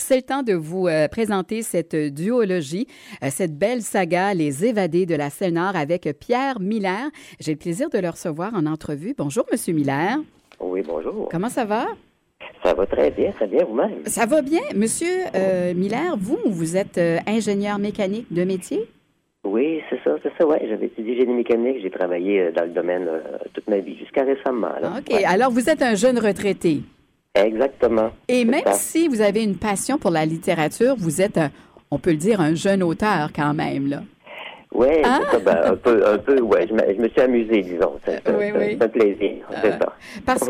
c'est le temps de vous présenter cette duologie, cette belle saga Les Évadés de la Seine-Nord avec Pierre Miller. J'ai le plaisir de le recevoir en entrevue. Bonjour, Monsieur Miller. Oui, bonjour. Comment ça va? Ça va très bien vous-même. Ça va bien. Monsieur Miller, vous êtes ingénieur mécanique de métier? Oui, c'est ça, ouais. J'avais étudié génie mécanique, j'ai travaillé dans le domaine toute ma vie, jusqu'à récemment. Là. OK. Ouais. Alors, vous êtes un jeune retraité. Exactement. Et même ça. si vous avez une passion pour la littérature, vous êtes, on peut le dire, un jeune auteur quand même, là. Oui, c'est ça, un peu, ouais. Je me suis amusé, disons. C'est un plaisir, c'est ça. Parce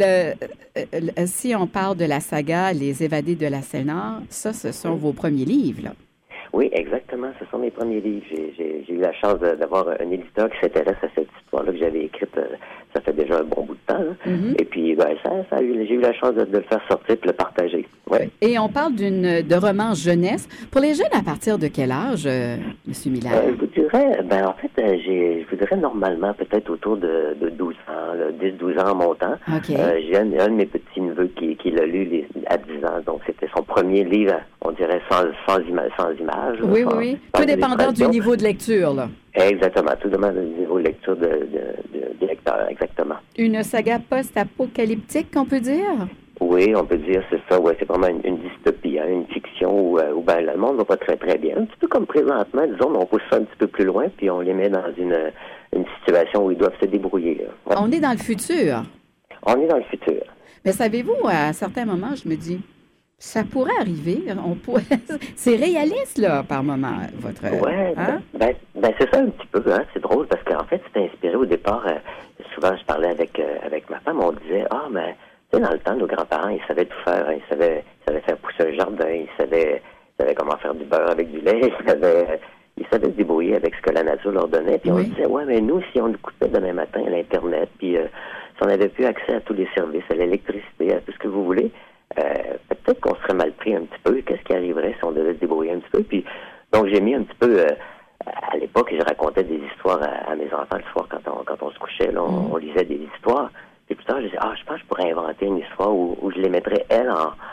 que si on parle de la saga Les Évadés de la Seine-Nord, ça, ce sont vos premiers livres, là. Oui, exactement. Ce sont mes premiers livres. J'ai eu la chance d'avoir un éditeur qui s'intéresse à cette histoire-là que j'avais écrite. Ça fait déjà un bon bout de temps. Là. Mm-hmm. Et puis, j'ai eu la chance de le faire sortir et de le partager. Ouais. Et on parle de roman jeunesse. Pour les jeunes, à partir de quel âge, M. Miller? Je vous dirais, en fait, je vous dirais normalement peut-être autour de 12 ans, 10-12 ans en montant. Okay. J'ai un de mes petits-neveux qui l'a lu à 10 ans. Donc, c'était son premier livre, on dirait, sans image. Oui. Tout dépendant du niveau de lecture, là. Exactement. Tout dépendant du niveau de lecture du lecteur, exactement. Une saga post-apocalyptique, on peut dire? Oui, on peut dire, c'est ça. Ouais, c'est vraiment une dystopie, une fiction où le monde va pas très, très bien. Un petit peu comme présentement, disons, mais on pousse ça un petit peu plus loin, puis on les met dans une situation où ils doivent se débrouiller. Ouais. On est dans le futur. On est dans le futur. Mais savez-vous, à certains moments, je me dis, ça pourrait arriver. C'est réaliste, là, par moment, votre... Ouais, hein? C'est ça un petit peu. Hein? C'est drôle parce qu'en fait, c'était inspiré au départ. Souvent, je parlais avec ma femme, on disait, mais tu sais, dans le temps, nos grands-parents, ils savaient tout faire. Hein? Ils savaient faire pousser un jardin. Ils savaient comment faire du beurre avec du lait. Ils savaient se débrouiller avec ce que la nature leur donnait. Puis on disait, mais nous, si on écoutait demain matin à l'Internet, puis si on avait plus accès à tous les services, à l'électricité, à tout ce que vous voulez, peut-être qu'on serait mal pris un petit peu. Qu'est-ce qui arriverait si on devait se débrouiller un petit peu? Puis, donc, j'ai mis un petit peu... à l'époque, je racontais des histoires à mes enfants le soir quand on se couchait. Là, on lisait des histoires. Puis plus tard, je disais, je pense que je pourrais inventer une histoire où je les mettrais, elles,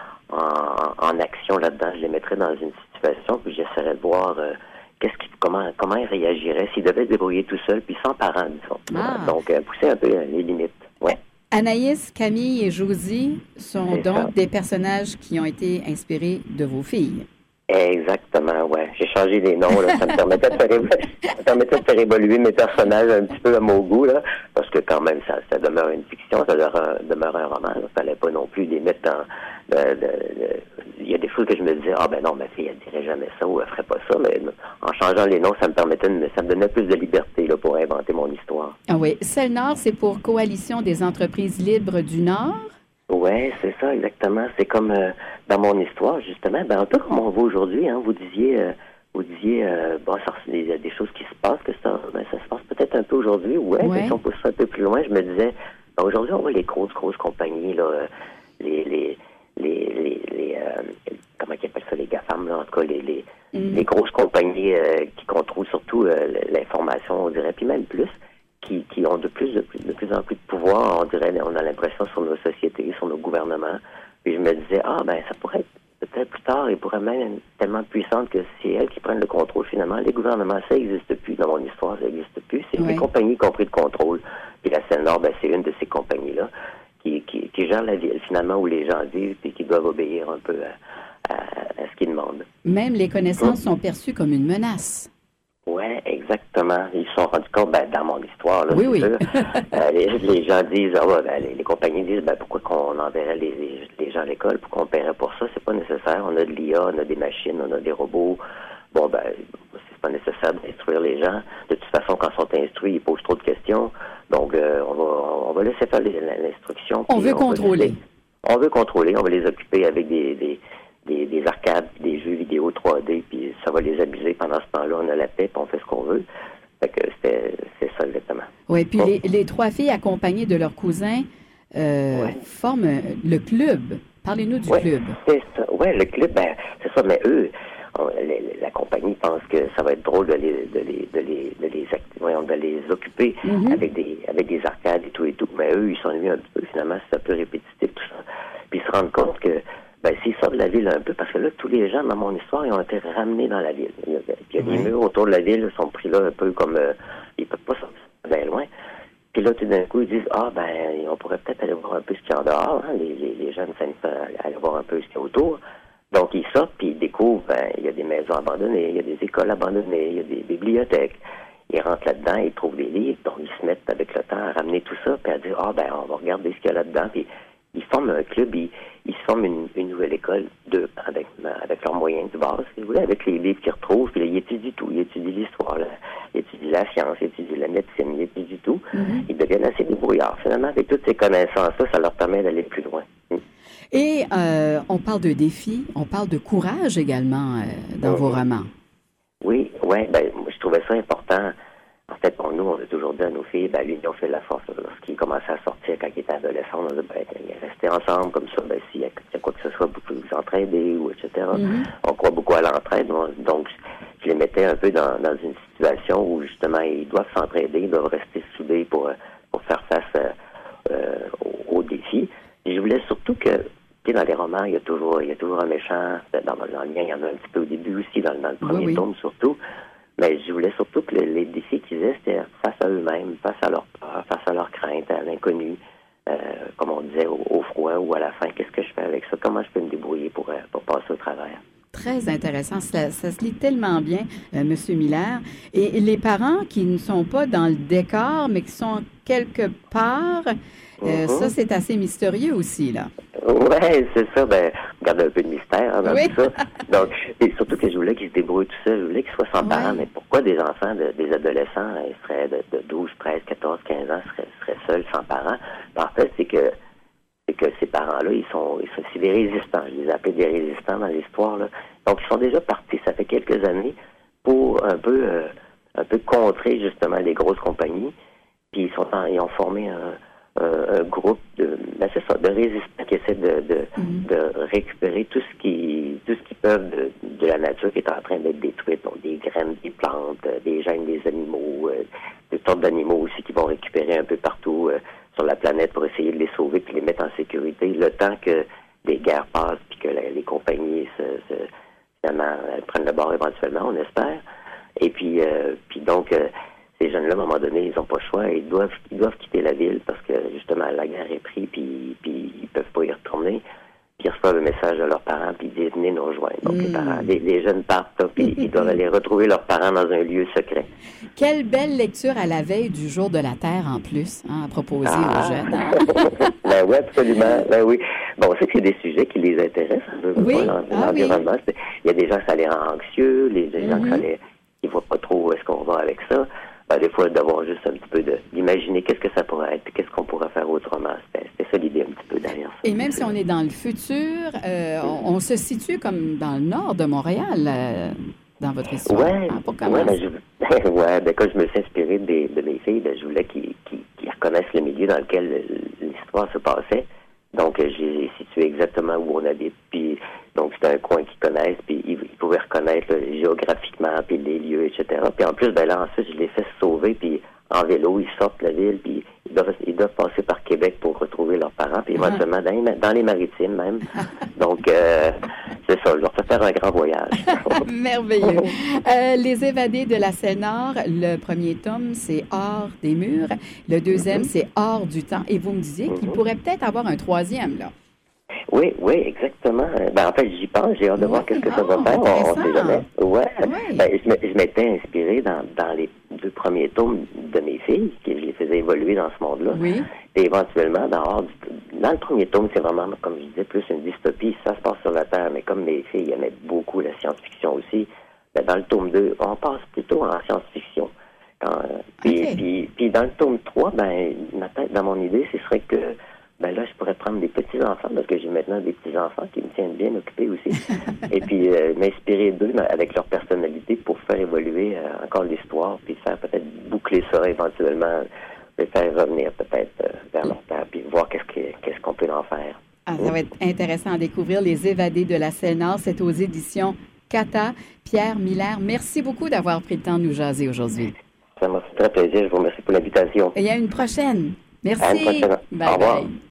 en action là-dedans. Je les mettrais dans une situation, puis j'essaierais de voir comment ils réagiraient s'ils devaient se débrouiller tout seuls, puis sans parents, disons. Donc, pousser un peu les limites. Ouais. Anaïs, Camille et Josie sont donc des personnages qui ont été inspirés de vos filles. Exactement, ouais. J'ai changé les noms, là. Ça me permettait de faire évoluer mes personnages un petit peu à mon goût, là. Parce que quand même, ça demeure une fiction, ça demeure un roman. Il fallait pas non plus les mettre dans... Il y a des choses que je me disais, non, ma fille, elle dirait jamais ça ou elle ferait pas ça. Mais en changeant les noms, ça me donnait plus de liberté, là, pour inventer mon histoire. Ah oui. Seine-Nord, c'est pour Coalition des entreprises libres du Nord? Oui, c'est ça, exactement. C'est comme dans mon histoire, justement, un peu comme on voit aujourd'hui, hein, vous disiez, il y a des choses qui se passent, que ça se passe peut-être un peu aujourd'hui, mais si on pousse ça un peu plus loin, je me disais, aujourd'hui, on voit les grosses compagnies, là, comment ils appellent ça, les GAFAM, là, en tout cas, les grosses compagnies qui contrôlent surtout l'information, on dirait, puis même plus, qui ont de plus en plus de pouvoir, on dirait, on a l'impression, sur nos sociétés, sur nos gouvernements. Puis je me disais, ça pourrait être peut-être plus tard, ils pourraient même être tellement puissantes que c'est elles qui prennent le contrôle finalement. Les gouvernements, ça n'existe plus dans mon histoire, ça n'existe plus. C'est les compagnies qui ont pris le contrôle. Puis la Seine-Nord, c'est une de ces compagnies-là qui gère la ville finalement où les gens vivent et qui doivent obéir un peu à ce qu'ils demandent. Même les connaissances sont perçues comme une menace. Oui, exactement. Ils se sont rendus compte, dans mon histoire, là, oui. sûr, les gens disent, les compagnies disent, pourquoi qu'on enverrait les gens à l'école, pourquoi on paierait pour ça, c'est pas nécessaire. On a de l'IA, on a des machines, on a des robots. C'est pas nécessaire d'instruire les gens. De toute façon, quand ils sont instruits, ils posent trop de questions. Donc, on va laisser faire l'instruction. On veut contrôler. On veut contrôler, on va les occuper avec des arcades, des jeux vidéo 3D, puis ça va les abuser. Pendant ce temps-là, on a la paix, puis on fait ce qu'on veut. Fait que c'est ça exactement. Oui, puis les trois filles accompagnées de leurs cousins forment le club. Parlez-nous du club. C'est ça. Oui, le club, c'est ça, mais eux, la compagnie pense que ça va être drôle de les occuper avec des arcades et tout. Mais eux, ils sont venus un petit peu, finalement, c'est un peu répétitif, tout ça. Puis ils se rendent compte que ben, s'ils sortent de la ville un peu, parce que là, tous les gens dans mon histoire, ils ont été ramenés dans la ville. Il y a des murs autour de la ville, ils sont pris là un peu comme... ils peuvent pas sortir bien loin. Puis là, tout d'un coup, ils disent, on pourrait peut-être aller voir un peu ce qu'il y a en dehors. Hein? Les jeunes s'invitent à aller voir un peu ce qu'il y a autour. Donc, ils sortent, puis ils découvrent, il y a des maisons abandonnées, il y a des écoles abandonnées, il y a des bibliothèques. Ils rentrent là-dedans, ils trouvent des livres, donc ils se mettent avec le temps à ramener tout ça, puis à dire, on va regarder ce qu'il y a là-dedans, puis ils forment un club, ils se forment une nouvelle école avec leurs moyens du base, si vous voulez, avec les livres qu'ils retrouvent, puis là, ils étudient tout. Ils étudient l'histoire, ils étudient la science, ils étudient la médecine, ils étudient tout. Mm-hmm. Ils deviennent assez débrouillards. Finalement, avec toutes ces connaissances-là, ça leur permet d'aller plus loin. Et on parle de défis, on parle de courage également dans vos romans. Oui, je trouvais ça important. En fait, pour nous, on a toujours dit à nos filles, l'union fait la force. Lorsqu'ils commençaient à sortir quand ils étaient adolescents, on a dit, restez ensemble, comme ça, s'il y a quoi que ce soit, vous pouvez vous entraider, ou etc. Mm-hmm. On croit beaucoup à l'entraide, donc je les mettais un peu dans une situation où, justement, ils doivent s'entraider, ils doivent rester soudés pour faire face aux défis. Et je voulais surtout que, dans les romans, il y a toujours un méchant. Dans le mien, il y en a un petit peu au début aussi, dans le premier tome surtout. Mais je voulais surtout que les défis qu'ils aient, c'était face à eux-mêmes, face à leur peur, face à leur crainte, à l'inconnu, comme on disait, au froid ou à la fin. Qu'est-ce que je fais avec ça? Comment je peux me débrouiller pour passer au travers? Très intéressant. Ça se lit tellement bien, Monsieur Miller. Et les parents qui ne sont pas dans le décor, mais qui sont quelque part, ça, c'est assez mystérieux aussi, là. Ouais, c'est ça. Garde un peu de mystère dans tout ça. Donc, et surtout que je voulais qu'ils se débrouillent tout seuls. Je voulais qu'ils soient sans parents. Mais pourquoi des enfants, des adolescents, ils seraient de 12, 13, 14, 15 ans, seraient seuls, sans parents? En fait, c'est que ces parents-là, ils sont des résistants. Je les appelle des résistants dans l'histoire, là. Donc, ils sont déjà partis, ça fait quelques années, pour un peu contrer, justement, les grosses compagnies. Puis, ils ont formé un groupe de résistants qui essaient de récupérer tout ce qu'ils peuvent de la nature qui est en train d'être détruite. Donc, des graines, des plantes, des gènes des animaux, des sortes d'animaux aussi qui vont récupérer un peu partout sur la planète pour essayer de les sauver puis les mettre en sécurité. Le temps que les guerres passent puis que les compagnies finalement prennent le bord éventuellement, on espère. Et puis donc ces jeunes-là, à un moment donné, ils n'ont pas le choix. Ils doivent quitter la ville parce que, justement, la guerre est prise, puis ils peuvent pas y retourner. Puis ils reçoivent un message de leurs parents, puis ils disent, venez nous rejoindre. Donc, les jeunes partent, là, puis ils doivent aller retrouver leurs parents dans un lieu secret. Quelle belle lecture à la veille du Jour de la Terre, en plus, à proposer aux jeunes. Hein? Oui, absolument. Oui. Bon, on sait que c'est des sujets qui les intéressent. L'environnement. Oui. Il y a des gens que ça les rend anxieux, des gens que ils voient pas trop où est-ce qu'on va avec ça. Des fois, d'avoir juste un petit peu d'imaginer qu'est-ce que ça pourrait être, qu'est-ce qu'on pourrait faire autrement. C'était ça l'idée un petit peu derrière ça. Et même si on est dans le futur, on se situe comme dans le nord de Montréal, dans votre histoire. Oui, quand je me suis inspiré de mes filles, je voulais qu'ils reconnaissent le milieu dans lequel l'histoire se passait. Donc, j'ai situé exactement où on habite, puis donc c'était un coin qu'ils connaissent, puis ils pouvaient reconnaître géographiquement, puis les lieux, etc. Puis en plus, ensuite, je les fais sauver, puis en vélo, ils sortent de la ville, puis ils doivent passer par Québec pour retrouver leurs parents, puis éventuellement dans les maritimes même. Donc, c'est ça, je leur fais faire un grand voyage. Merveilleux. Les évadés de la Seine-Nord, le premier tome, c'est Hors des murs. Le deuxième, c'est Hors du temps. Et vous me disiez qu'il pourrait peut-être avoir un troisième, là. Oui, exactement. En fait, j'y pense. J'ai hâte de voir qu'est-ce que ça va faire. On ne sait jamais. Ouais. Je m'étais inspiré dans les 2 premiers tomes de mes filles, que je les faisais évoluer dans ce monde-là. Oui. Et éventuellement, dans le premier tome, c'est vraiment, comme je disais, plus une dystopie. Ça se passe sur la Terre, mais comme mes filles aimaient beaucoup la science-fiction aussi, dans le tome 2, on passe plutôt en science-fiction. Puis dans le tome 3, ma tête, dans mon idée, ce serait que là, je pourrais prendre des petits-enfants, parce que j'ai maintenant des petits-enfants qui me tiennent bien occupés aussi. Et puis, m'inspirer d'eux avec leur personnalité pour faire évoluer encore l'histoire, puis faire peut-être boucler ça éventuellement, les faire revenir peut-être vers leur terre, puis voir qu'est-ce qu'on peut en faire. Ça va être intéressant à découvrir. Les évadés de la Seine-Nord, c'est aux éditions Cata. Pierre Miller, merci beaucoup d'avoir pris le temps de nous jaser aujourd'hui. Ça m'a fait très plaisir. Je vous remercie pour l'invitation. Et à une prochaine. Merci. À une prochaine. Bye. Au revoir.